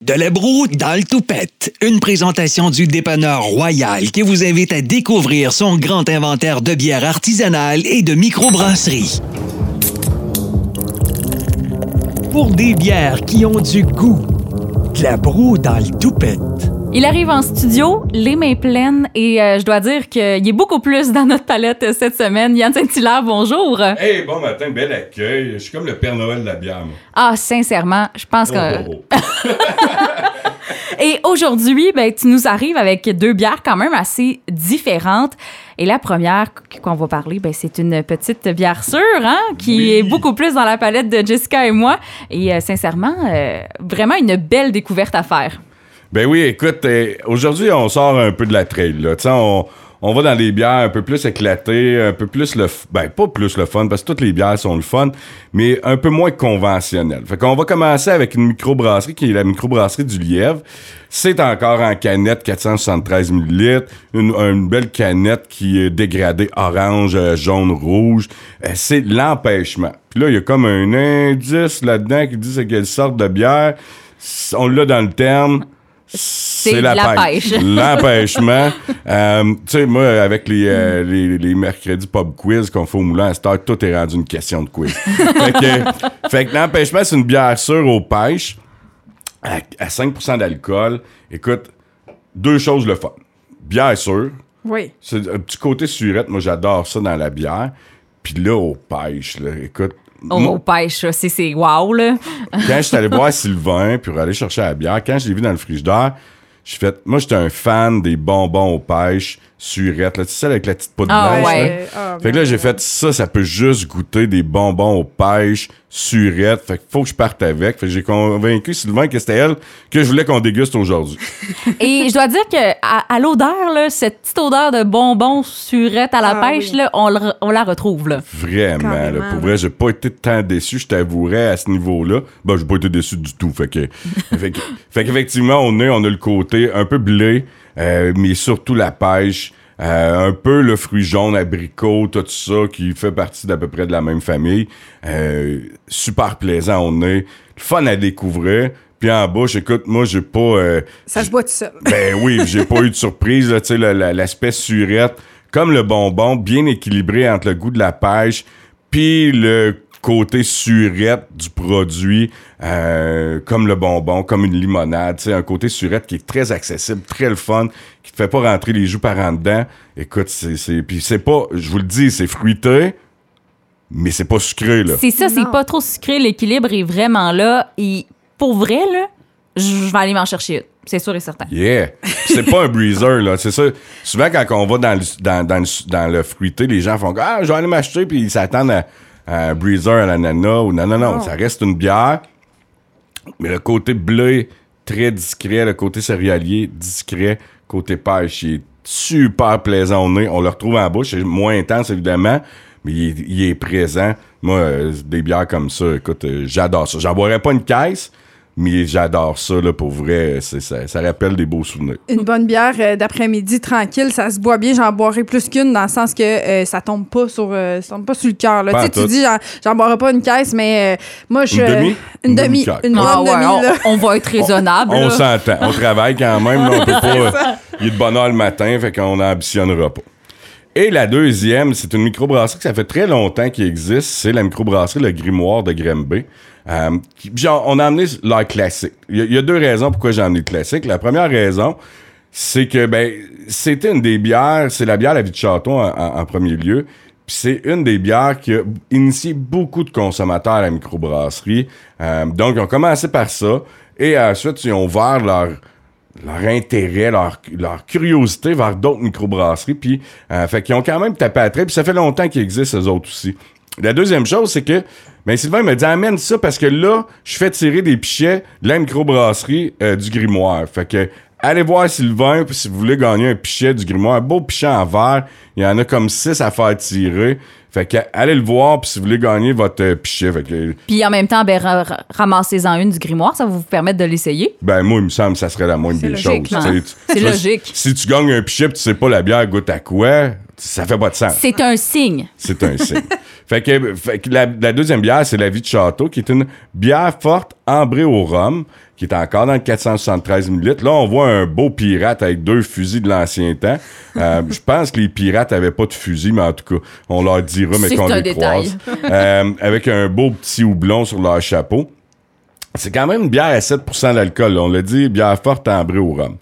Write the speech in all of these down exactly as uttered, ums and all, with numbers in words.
De la broue dans le toupette. Une présentation du dépanneur Royal qui vous invite à découvrir son grand inventaire de bières artisanales et de microbrasseries. Pour des bières qui ont du goût, de la broue dans le toupette. Il arrive en studio, les mains pleines, et euh, je dois dire qu'il est beaucoup plus dans notre palette euh, cette semaine. Yann Saint-Hilaire, bonjour. Hey, bon matin, bel accueil. Je suis comme le Père Noël de la bière, moi. Ah, sincèrement, je pense que... Oh, oh, oh. Et aujourd'hui, ben, tu nous arrives avec deux bières quand même assez différentes. Et la première qu'on va parler, ben, c'est une petite bière sûre, hein, qui Oui. est beaucoup plus dans la palette de Jessica et moi. Et euh, sincèrement, euh, vraiment une belle découverte à faire. Ben oui, écoute, euh, aujourd'hui, on sort un peu de la trail, là. Tu sais, on, on va dans des bières un peu plus éclatées, un peu plus le... F- ben, pas plus le fun, parce que toutes les bières sont le fun, mais un peu moins conventionnelles. Fait qu'on va commencer avec une microbrasserie, qui est la microbrasserie du Lièvre. C'est encore en canette, quatre cent soixante-treize millilitres, une, une belle canette qui est dégradée orange, euh, jaune, rouge. Euh, c'est l'empêchement. Puis là, il y a comme un indice là-dedans qui dit c'est quelle sorte de bière. On l'a dans le terme. C'est, c'est la, la pêche. pêche. L'empêchement. euh, tu sais, moi, avec les, euh, les, les mercredis pub quiz qu'on fait au Moulin à Star, tout est rendu une question de quiz. fait, que, fait que l'empêchement, c'est une bière sûre aux pêches à, à cinq pour cent d'alcool. Écoute, deux choses le fun. Bière sûre. Oui. C'est un petit côté surette. Moi, j'adore ça dans la bière. Puis là, aux pêches, là, écoute. Oh, moi, aux pêches, c'est, c'est wow, là. Quand je suis allé voir Sylvain pour aller chercher la bière, quand je l'ai vu dans le frigidaire, j'ai fait... Moi, j'étais un fan des bonbons aux pêches, surettes, là, tu sais, avec la petite poudre Ah, blanche. ouais. Là. Ah, Fait que là, j'ai fait ça, ça peut juste goûter des bonbons aux pêches, surettes. Fait que faut que je parte avec. Fait que j'ai convaincu Sylvain que c'était elle que je voulais qu'on déguste aujourd'hui. Et je dois dire que à, à l'odeur, là, cette petite odeur de bonbons surette à la Ah, pêche, oui. là, on, le- on la retrouve, là. Vraiment, Carrément, là, pour là. vrai, j'ai pas été tant déçu, je t'avouerais, à ce niveau-là. Ben, j'ai pas été déçu du tout, fait que... fait, que fait qu'effectivement, on, est, on a le côté un peu blé, euh, mais surtout la pêche, euh, un peu le fruit jaune, abricot, tout ça, qui fait partie d'à peu près de la même famille. Euh, super plaisant, on est. Fun à découvrir. Puis en bouche, écoute, moi, j'ai pas... euh, Ça se boit tout seul. ben oui, j'ai pas eu de surprise, là, tu sais, la- la- l'aspect surette, comme le bonbon, bien équilibré entre le goût de la pêche, puis le côté surette du produit, euh, comme le bonbon, comme une limonade, tu sais, un côté surette qui est très accessible, très le fun, qui te fait pas rentrer les joues par en dedans. Écoute, c'est, c'est, puis c'est pas, je vous le dis, c'est fruité, mais c'est pas sucré, là. C'est ça, c'est Non. pas trop sucré. L'équilibre est vraiment là. Et pour vrai, là, je je vais aller m'en chercher une. C'est sûr et certain. Yeah! Puis c'est pas un breezer, là. C'est ça. Souvent, quand on va dans le, dans, dans le, dans le fruité, les gens font « Ah, je vais aller m'acheter », puis ils s'attendent à, à un breezer à l'ananas ou non, non, non. Non. Ça reste une bière. Mais le côté bleu, très discret. Le côté céréalier, discret. Côté pêche, il est super plaisant au nez. On le retrouve en bouche. C'est moins intense, évidemment, mais il est, il est présent. Moi, euh, des bières comme ça, écoute, euh, j'adore ça. J'en boirais pas une caisse, mais j'adore ça, là, pour vrai. C'est, ça, ça rappelle des beaux souvenirs. Une bonne bière euh, d'après-midi tranquille, ça se boit bien. J'en boirais plus qu'une dans le sens que euh, ça tombe pas sur euh, ça tombe pas sur le cœur. là. Pas Tu sais, en tu tout. dis j'en, j'en boirais pas une caisse, mais euh, moi je Une demi? une Une demi, demi-caisse. une bonne Ah ouais, demi on, là. on va être raisonnable. On là. s'entend. On travaille quand même. Là, on peut pas. euh, il est de bonne heure le matin, fait qu'on n'ambitionnera pas. Et la deuxième, c'est une microbrasserie que ça fait très longtemps qu'il existe. C'est la microbrasserie Le Grimoire de Granby. Euh, qui- genre, on a amené leur classique. Il y, a- il y a deux raisons pourquoi j'ai amené le classique. La première raison, c'est que ben c'était une des bières, c'est la bière La Vie de Château en, en- en premier lieu. Puis c'est une des bières qui a initié beaucoup de consommateurs à la microbrasserie. Euh, donc, ils ont commencé par ça. Et ensuite, ils ont ouvert leur, leur intérêt, leur, leur curiosité vers d'autres microbrasseries. Puis, euh, fait qu'ils ont quand même tapé à trait. Puis ça fait longtemps qu'ils existent, eux autres aussi. La deuxième chose, c'est que ben Sylvain me dit amène ça parce que là, je fais tirer des pichets de la microbrasserie euh, du Grimoire. Fait que allez voir Sylvain puis si vous voulez gagner un pichet du Grimoire, un beau pichet en verre, il y en a comme six à faire tirer. Fait que allez le voir puis si vous voulez gagner votre euh, pichet. Fait que Puis en même temps, ben, ra- ra- ramassez-en une du grimoire, ça va vous permettre de l'essayer. ben moi il me semble que ça serait la moindre C'est des logique, choses. non? Tu sais, tu- C'est tu vois, logique. Si tu gagnes un pichet puis tu sais pas la bière goûte à quoi, tu ça fait pas de sens. C'est un signe. C'est un signe. Fait que, fait que la, la deuxième bière, c'est la Vie de Château, qui est une bière forte ambrée au rhum, qui est encore dans le quatre cent soixante-treize millilitres. Là, on voit un beau pirate avec deux fusils de l'ancien temps. Euh, je pense que les pirates avaient pas de fusil, mais en tout cas, on leur dira, mais C'est qu'on un les détail. croise. Euh, avec un beau petit houblon sur leur chapeau. C'est quand même une bière à sept pour cent d'alcool. On l'a dit, bière forte ambrée au rhum.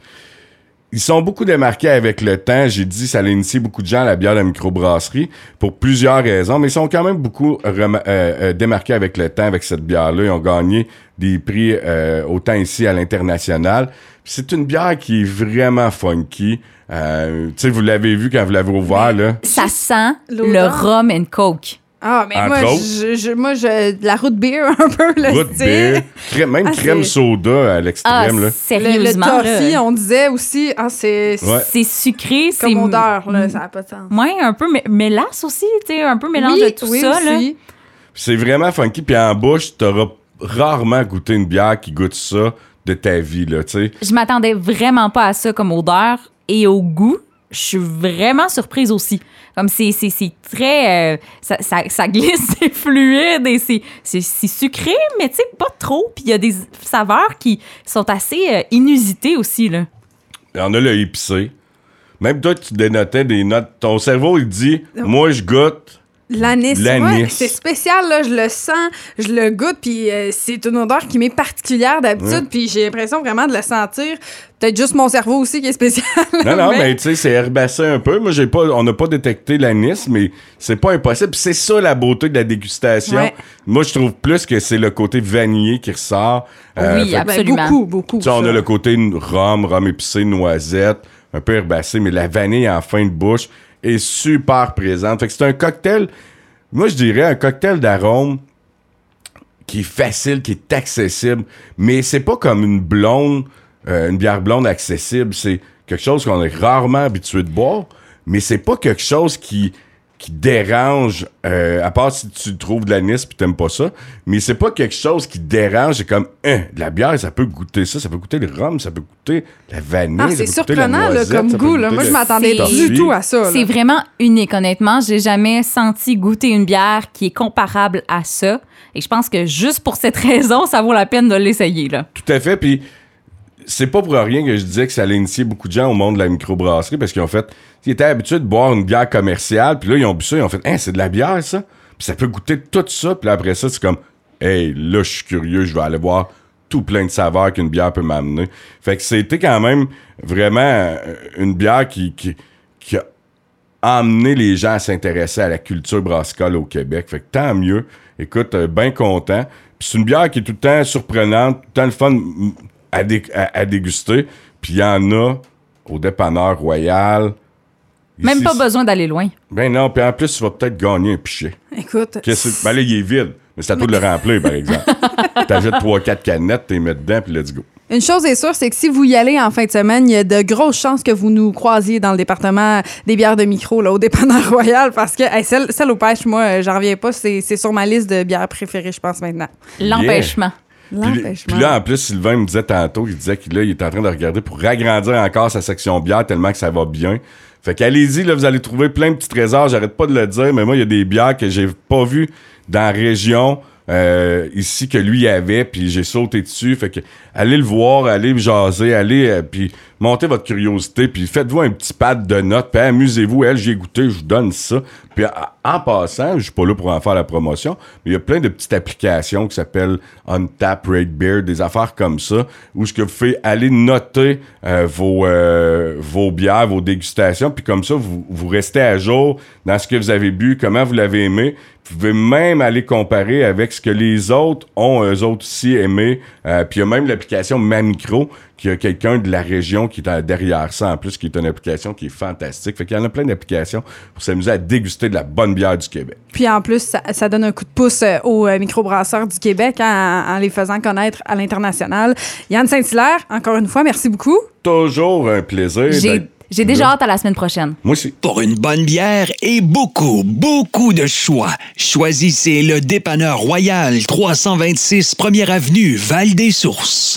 Ils sont beaucoup démarqués avec le temps. J'ai dit, ça a initié beaucoup de gens à la bière de microbrasserie pour plusieurs raisons, mais ils sont quand même beaucoup rem- euh, euh, démarqués avec le temps avec cette bière-là. Ils ont gagné des prix euh, autant ici à l'international. Puis c'est une bière qui est vraiment funky. Euh, tu sais, vous l'avez vu quand vous l'avez ouvert, là. Ça sent le L'odeur. rum and coke. Ah, mais Entre moi, autres. je, je- moi, je, de la route beer un peu, le Root style. beer, crème- même Ah, crème c'est- soda à Ah, l'extrême, là. Le, le sérieusement. toffee, là. on disait aussi, ah, c'est c'est Ouais. C'est sucré, c'est... comme odeur, là, ça n'a pas de sens. Ouais, un peu mé- mélasse aussi, tu sais, un peu mélange oui, de tout oui, ça, là. aussi. C'est vraiment funky. Puis en bouche, t'auras rarement goûté une bière qui goûte ça de ta vie, là, tu sais. Je m'attendais vraiment pas à ça comme odeur et au goût. Je suis vraiment surprise aussi. Comme c'est, c'est, c'est très... euh, ça, ça, ça glisse, c'est fluide et c'est, c'est, c'est sucré, mais tu sais, pas trop. Puis il y a des saveurs qui sont assez euh, inusitées aussi, là. Il y en a le épicé. Même toi, tu dénotais des notes. Ton cerveau, il dit, moi, je goûte. L'anis, L'anis. ouais, c'est spécial, là, je le sens, je le goûte, puis euh, c'est une odeur qui m'est particulière d'habitude, Ouais. puis j'ai l'impression vraiment de le sentir. Peut-être juste mon cerveau aussi qui est spécial. Non, non, mais tu sais, c'est herbacé un peu. Moi, j'ai pas, on n'a pas détecté l'anis, mais c'est pas impossible. Puis c'est ça la beauté de la dégustation. Ouais. Moi, je trouve plus que c'est le côté vanillé qui ressort. Euh, Oui, fait que, Ben, absolument. beaucoup, beaucoup. tu sais, on ça. a le côté rhum, rhum épicé, noisette, un peu herbacé, mais la vanille en fin de bouche est super présente. Fait que c'est un cocktail, moi, je dirais un cocktail d'arôme qui est facile, qui est accessible, mais c'est pas comme une blonde, euh, une bière blonde accessible. C'est quelque chose qu'on est rarement habitué de boire, mais c'est pas quelque chose qui qui dérange, euh, à part si tu trouves de l'anis puis t'aimes pas ça, mais c'est pas quelque chose qui dérange. C'est comme, hein, de la bière, ça peut goûter ça, ça peut goûter le rhum, ça peut goûter la vanille. Ah, ça c'est peut goûter la surprenant, là, noisette, comme ça peut goût, là. goûter Moi, le je m'attendais C'est- du tout à ça, là. C'est vraiment unique, honnêtement. J'ai jamais senti goûter une bière qui est comparable à ça. Et je pense que juste pour cette raison, ça vaut la peine de l'essayer, là. Tout à fait, puis c'est pas pour rien que je disais que ça allait initier beaucoup de gens au monde de la microbrasserie, parce qu'ils ont fait, ils étaient habitués de boire une bière commerciale, puis là, ils ont bu ça, ils ont fait, hein, c'est de la bière, ça? Puis ça peut goûter tout ça, puis là, après ça, c'est comme, hey, là, je suis curieux, je vais aller voir tout plein de saveurs qu'une bière peut m'amener. Fait que c'était quand même vraiment euh, une bière qui, qui, qui a emmené les gens à s'intéresser à la culture brassicole au Québec. Fait que tant mieux. Écoute, euh, bien content. Puis c'est une bière qui est tout le temps surprenante, tout le temps le fun mm, à, dé- à, à déguster. Puis il y en a au dépanneur Royal. Même Ici, pas c'est- besoin d'aller loin. Ben non, puis en plus, tu vas peut-être gagner un pichet. Écoute, Qu'est-ce que- Ben là, il est vide. Mais c'est à toi de le remplir, par exemple. T'achètes trois quatre canettes, t'es mets dedans, puis let's go. une chose est sûre, c'est que si vous y allez en fin de semaine, il y a de grosses chances que vous nous croisiez dans le département des bières de micro, là, au dépanneur Royal, parce que hey, celle, celle aux pêches, moi, euh, j'en reviens pas. C'est c'est sur ma liste de bières préférées, je pense, maintenant. L'empêchement. Puis, L'empêchement. puis là, en plus, Sylvain me disait tantôt, il disait qu'il là, il est en train de regarder pour agrandir encore sa section bière tellement que ça va bien. Fait qu'allez-y, là, vous allez trouver plein de petits trésors. J'arrête pas de le dire, mais moi, il y a des bières que j'ai pas vues dans la région euh, ici que lui avait, puis j'ai sauté dessus. Fait que allez le voir, allez le jaser, allez, euh, puis montez votre curiosité, puis faites-vous un petit pad de notes, puis amusez-vous. Elle, j'ai goûté, je vous donne ça. Puis à- en passant, je suis pas là pour en faire la promotion, mais il y a plein de petites applications qui s'appellent Untap, Rate Beer, des affaires comme ça, où ce que vous faites aller noter euh, vos, euh, vos bières, vos dégustations, puis comme ça, vous, vous restez à jour dans ce que vous avez bu, comment vous l'avez aimé. Vous pouvez même aller comparer avec ce que les autres ont, eux autres aussi aimé. Euh, puis il y a même l'application Mamicro, qui a quelqu'un de la région qui est à- derrière ça, en plus, qui est une application qui est fantastique. Fait qu'il y en a plein d'applications pour s'amuser à déguster de la bonne bière du Québec. Puis en plus, ça, ça donne un coup de pouce euh, aux euh, microbrasseurs du Québec hein, en, en les faisant connaître à l'international. Yann Saint-Hilaire, encore une fois, merci beaucoup. Toujours un plaisir. J'ai, d'être j'ai déjà là. hâte à la semaine prochaine. Moi aussi. Pour une bonne bière et beaucoup, beaucoup de choix, choisissez le Dépanneur Royal, trois cent vingt-six première Avenue, Val-des-Sources.